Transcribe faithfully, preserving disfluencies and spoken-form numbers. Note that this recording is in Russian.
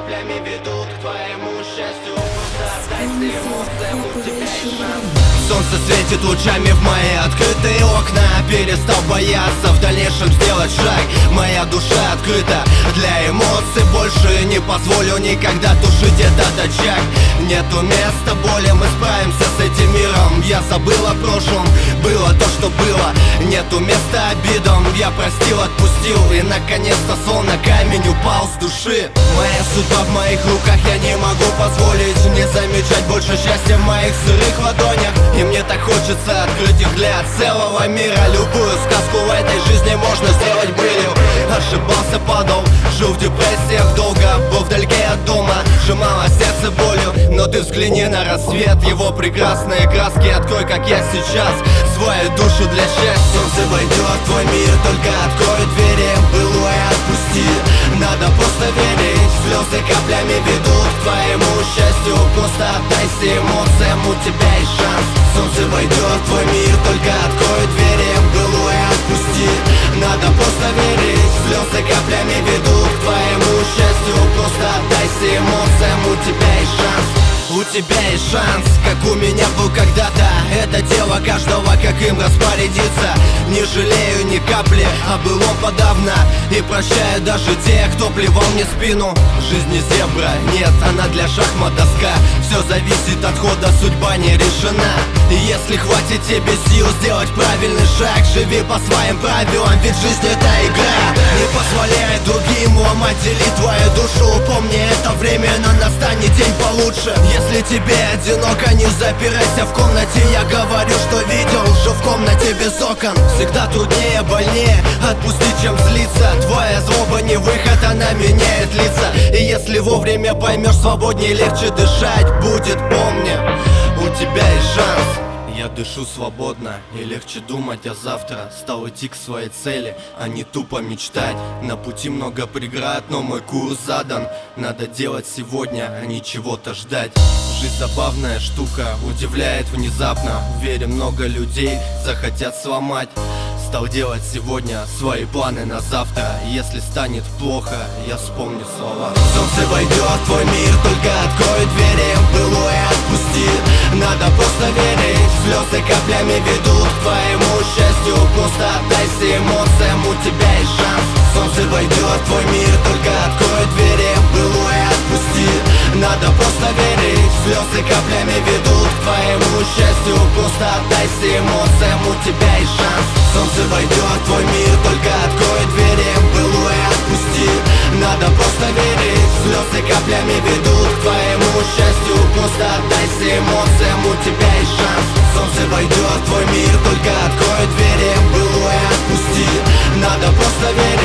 каплями ведут к твоему счастью. Отдайся эмоциям, у тебя есть шанс. Солнце светит лучами в мои открытые окна. Перестал бояться в дальнейшем сделать шаг. Моя душа открыта для эмоций. Больше не позволю никогда тушить этот очаг. Нету места боли, мы справимся с этим миром. Я забыл о прошлом, было то, что было. Нету места обидам, я простил, отпустил. И наконец-то словно камень упал с души. Моя судьба в моих руках, я не могу позволить не замечать больше счастья в моих сырых ладонях. И мне так хочется открыть их для целого мира. Любую сказку в этой жизни можно сделать былью. Ошибался, падал, жил в депрессиях долго. Был вдалеке от дома, сжимало сердце болью. Но ты взгляни на рассвет, его прекрасные краски. Открой, как я сейчас, свою душу для счастья. Солнце войдет в твой мир, только открой двери. Былое отпусти, надо просто верить. Слезы каплями ведут к твоему счастью. Просто отдайся эмоциям, у тебя есть шанс. Солнце войдет в твой мир, только открой двери. Былое отпусти, надо просто верить. Слезы каплями ведут к твоему счастью. Просто отдайся эмоциям, у тебя есть шанс. У тебя есть шанс, как у меня был когда-то. Это дело каждого, как им распорядиться. Не жалею ни капли, а былом подавно. И прощаю даже тех, кто плевал мне в спину. Жизнь не зебра, нет, она для шахмат доска. Все зависит от хода, судьба не решена. И если хватит тебе сил сделать правильный шаг, живи по своим правилам, ведь жизнь это игра. Не позволяй другим ломать, делить твою душу. Помни, это временно, настанет день получше. Если тебе одиноко, не запирайся в комнате. Я говорю, что видел уже в комнате без окон. Всегда труднее, больнее отпустить, чем злиться. Твоя злоба не выход, она меняет лица. И если вовремя поймешь, свободнее, легче дышать будет. Помни, у тебя есть шанс. Я дышу свободно, и легче думать о завтра. Стал идти к своей цели, а не тупо мечтать. На пути много преград, но мой курс задан. Надо делать сегодня, а не чего-то ждать. Жизнь забавная штука, удивляет внезапно. Уверен, много людей захотят сломать. Стал делать сегодня свои планы на завтра. Если станет плохо, я вспомню слова. Солнце войдет в твой мир, только открой двери. Былое отпусти, надо просто верить. Слезы каплями ведут к твоему счастью. Просто отдайся эмоциям, у тебя есть шанс. Солнце войдет в твой мир, только открой двери. Былое отпусти, надо просто верить. Слезы каплями ведут к твоему счастью. Просто отдайся эмоциям, у тебя есть шанс. Солнце войдет в твой мир, только открой двери. Былое отпусти, надо просто верить. Слезы каплями ведут к твоему счастью. Просто отдайся эмоциям, у тебя есть шанс. Солнце войдет в твой мир, только открой двери. Былое отпусти, надо просто верить.